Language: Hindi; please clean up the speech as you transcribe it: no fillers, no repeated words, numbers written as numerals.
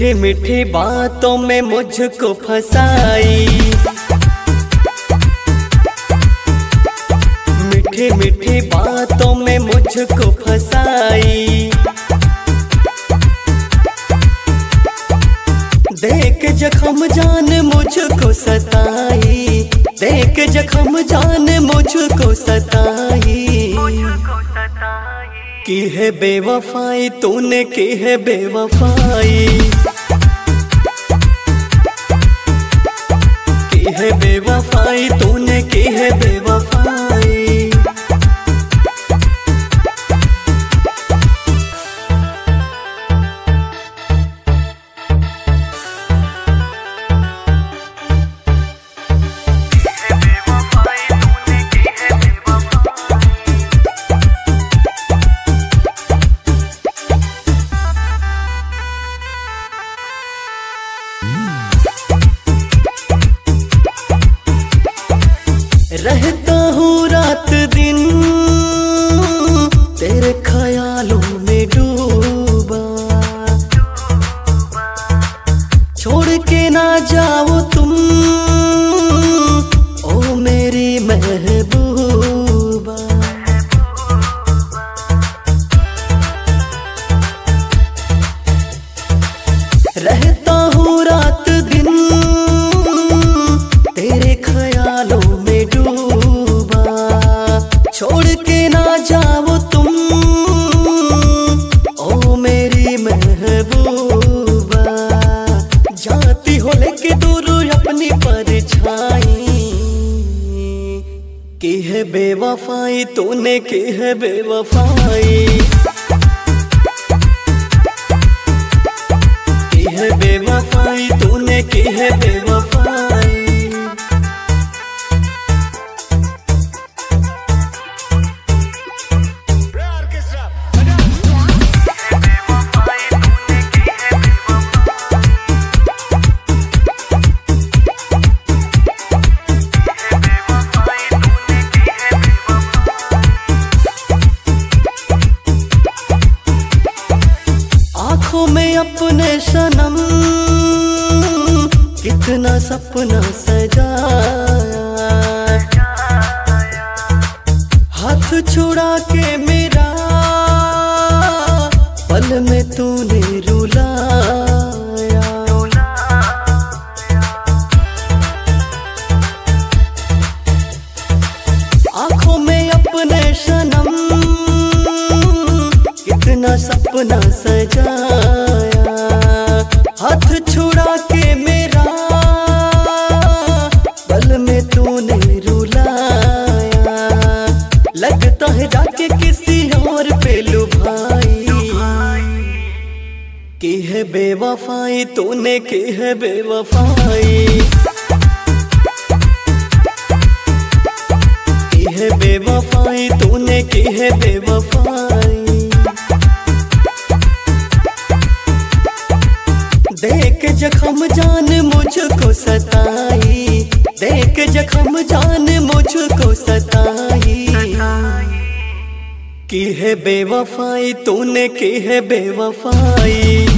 मीठी मीठी बातों में मुझको फंसाई, मीठी मीठी बातों में मुझको फंसाई। देख जख्म जान मुझको सताई, देख जख्म जान मुझको सताई। की है बेवफाई तूने की है बेवफाई, की है बेवफाई तूने की है बेवफाई। रहता हूँ रात दिन तेरे ख्यालों में डूबा, छोड़ के ना जाओ तुम ओ मेरी महबूबा। रहता हूँ रात दिन तेरे ख्यालों में डूबा, छोड़ के ना जाओ तुम ओ मेरी महबूबा। जाती हो लेके दूर अपनी परछाई, की है बेवफाई तूने की है बेवफाई, की है बेवफाई तूने की है बेवफाई। आँखों में अपने सनम कितना सपना सजाया, हाथ छुड़ा के मेरा पल में तूने रुलाया। आँखों में अपने सनम कितना सपना सजाया, हाथ छुड़ा के मेरा पल में तूने रुलाया। लगता है जाके किसी और पे लुभाई, की है बेवफाई तूने की है बेवफाई, की है बेवफाई तूने की है बेवफाई। देख जख्म जान मुझको सताई, देख जख्म जान मुझको सताई। की है बेवफाई तूने की है बेवफाई,